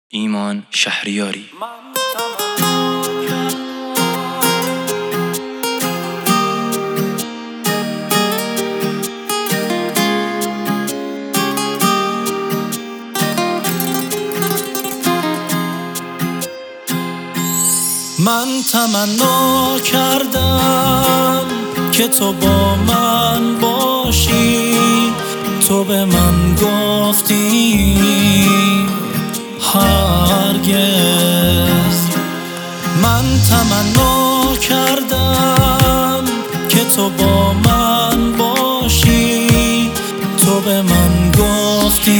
ایمان شهریاری. من تمنا کردم که تو با من باشی، تو به من گفتی هرگز. من تمنا کردم که تو با من باشی، تو به من گفتی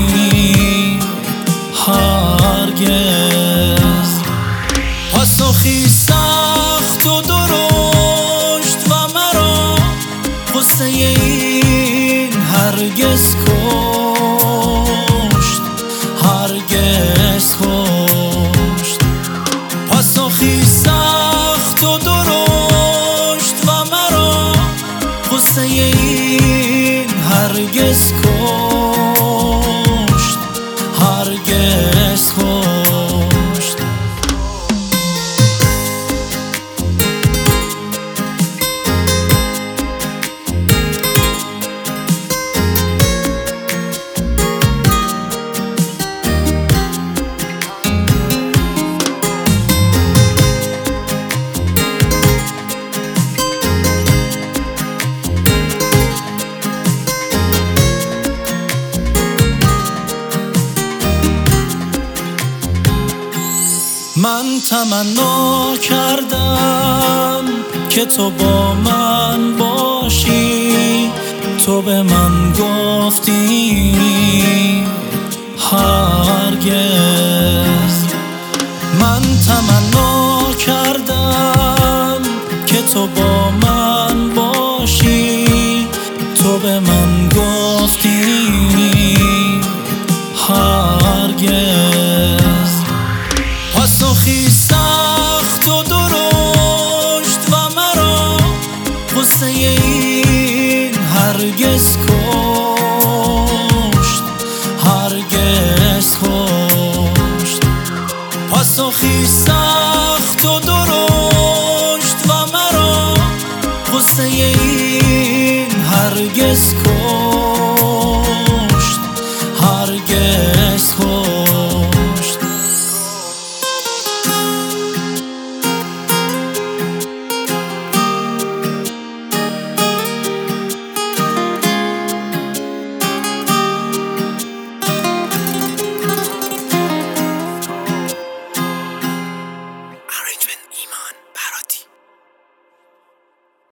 هرگز. پاسخی سخت و درشت و مرا غصه این هرگز کشت، هرگز کشت. پاسخی سخت و درشت و مرا غصه این هرگز کشت، هرگز کشت. من تمنا کردم که تو با من باشی، تو به من گفتی هرگز.